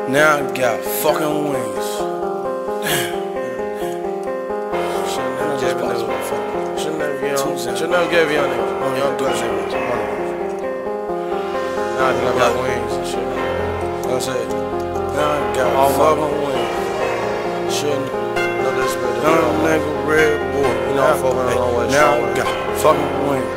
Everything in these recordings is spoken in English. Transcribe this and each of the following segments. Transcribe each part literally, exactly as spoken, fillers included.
Now I got fucking wings. Should never gave a nigga. Should never give a Should never give a young nigga. Young good nigga. Now I think I got wings and shit. That's it. Now I got all fucking wings. Shouldn't know this, but young nigga, red boy. You know I'm fucking always. Now I got fucking wings.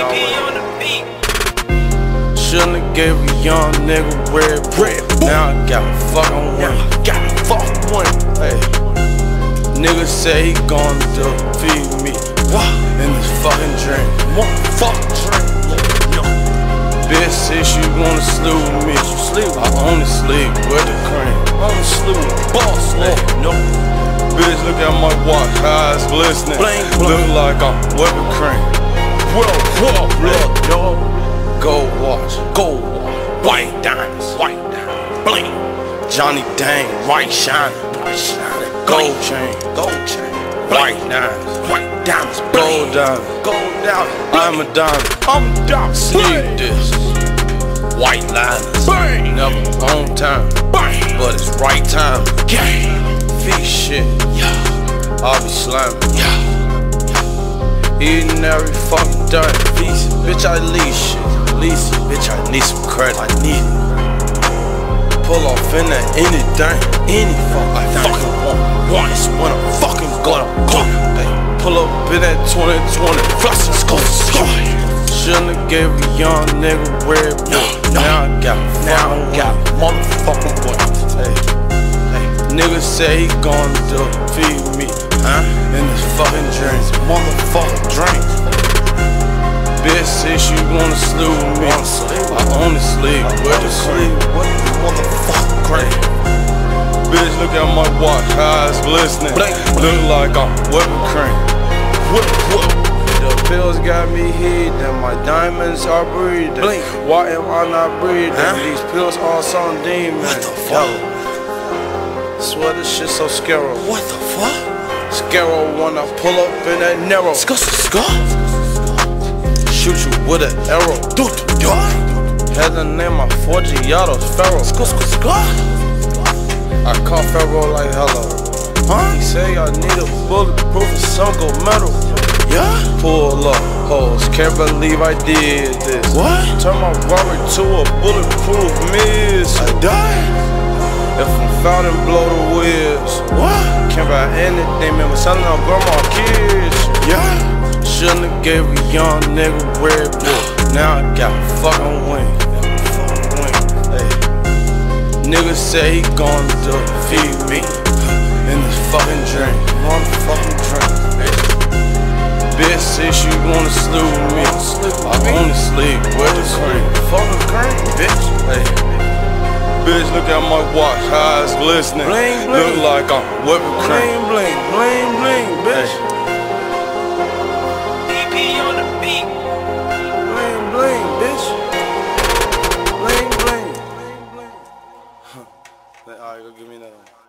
Shouldn't have gave a young nigga red bread. Now I got a fucking one. Got a fucking one. Hey, nigga say he gon' defeat me. What? In this fucking drink. What fucking drink? No. Bitch says she wanna sleep with me. You sleep? I only sleep with the cream. I only sleep with boss. Hey, no. Bitch, look at my watch, eyes glistening. Bling, bling. Look like I'm whipping cream. Whoa, whoa, look, yo. Gold watch, gold watch, white diamonds, white diamonds, bling. Johnny Dang, white shining, white shining, gold chain, gold chain, white diamonds, white diamonds, gold diamonds, gold diamonds. I'm a diamond, I'm a diamond. Sneak this, white liners, bang. Never on time, bang. But it's right time. Gang, feet shit, yeah. I'll be slamming, yeah. Eating every fucking dirt, feast, bitch. I lease shit. Lease, bitch, I need some credit. I need it. Pull off in that anything, any fuck I fucking want. Once when I'm fucking gonna go. Hey, pull up in that twenty twenty, flush and go. Shouldn't have gave a young nigga red boy. No, no. Now I got, now I got motherfucking points. Hey, hey, nigga say he gon' defeat me, huh? In this fucking drink, motherfucking drink. Bitch says she wanna sleep with me. I only sleep with the cream. What the motherfucking cream? Bitch, look at my watch, eyes glistening. Look like I'm whipping cream. Whip, whip. The pills got me heating, my diamonds are breathing. Why am I not breathing? Huh? These pills are some demons. What the fuck? Swear this shit so scary. What the fuck? Scary when I pull up in that narrow. Scar, scar. Shoot you with an arrow. Had to name my four Giados Pharaoh. I call Pharaoh like hello. Huh? He say I need a bulletproof and some gold metal. Yeah? Pull up hoes, can't believe I did this. What? Turn my Rari to a bulletproof missile. I died. If I'm found and blow the wheels. What? Can't buy anything, man. I'm selling out grandma kids. Yeah? Shouldn't have gave a young nigga red boy. Now I got a fucking wing. Hey. Nigga say he gon' defeat me in this fucking drink. Motherfucking drink. Hey. Bitch says she wanna sleep with me. I only sleep with the cream. Fucking cream, bitch. Hey. Bitch, look at my watch, eyes glistening. Bling, bling. Look like I'm whipping cream. Bling, bling, bling, bling, bitch. Hey. Bling, bling, bitch. Bling, bling. Bling, bling. Huh. Alright, go give me another one.